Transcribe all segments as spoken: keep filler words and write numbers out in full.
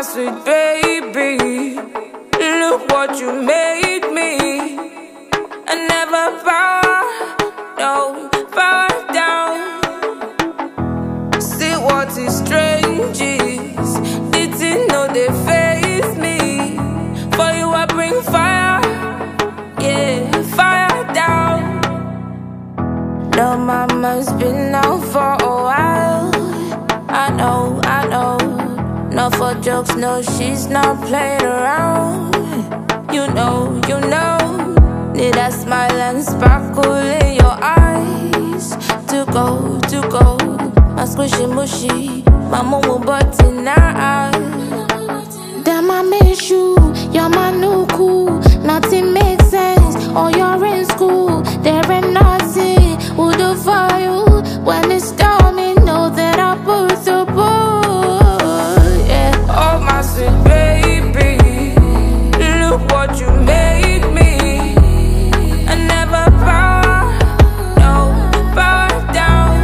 sweet baby, look what you made me. I never bow, no, bow down. See what is strange is, didn't know they face me. For you I bring fire, yeah, fire down. No, mama's been out for a while. I know, I know. No for jokes, no, she's not playing around. You know, you know. Need a smile and sparkle in your eyes. To go, to go. My squishy mushy, my momo butty now. Damn, I miss you. You're my new cool. Nothing makes sense. Or you're in school. There ain't nothing will do for you. When it's stormy, know that I put the boot. Yeah. Oh, my sweet baby, look what you made me. I never bow, no, bow down.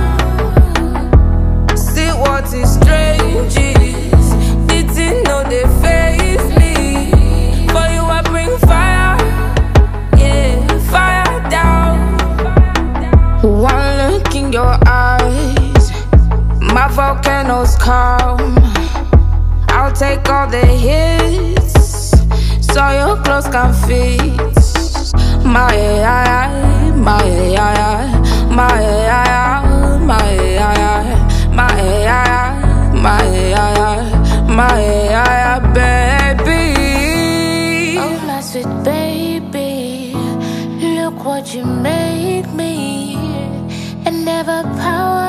See what is strange is, didn't know they face me. For you I bring fire, yeah, fire down. One look in your eyes, my volcanoes calm. I'll take all the hits, so your clothes can fit. My AI, my AI, my AI, my AI, my AI, my AI, my AI, baby. Oh, my sweet baby, look what you made me. And never power